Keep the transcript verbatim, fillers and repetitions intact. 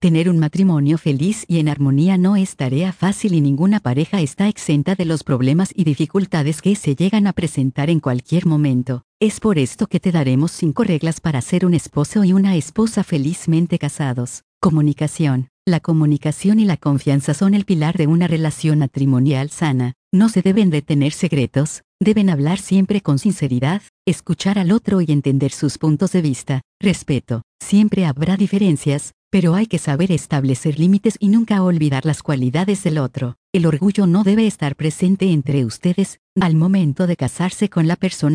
Tener un matrimonio feliz y en armonía no es tarea fácil y ninguna pareja está exenta de los problemas y dificultades que se llegan a presentar en cualquier momento. Es por esto que te daremos cinco reglas para ser un esposo y una esposa felizmente casados. Comunicación. La comunicación y la confianza son el pilar de una relación matrimonial sana. No se deben de tener secretos, deben hablar siempre con sinceridad, escuchar al otro y entender sus puntos de vista. Respeto. Siempre habrá diferencias, pero hay que saber establecer límites y nunca olvidar las cualidades del otro. El orgullo no debe estar presente entre ustedes al momento de casarse con la persona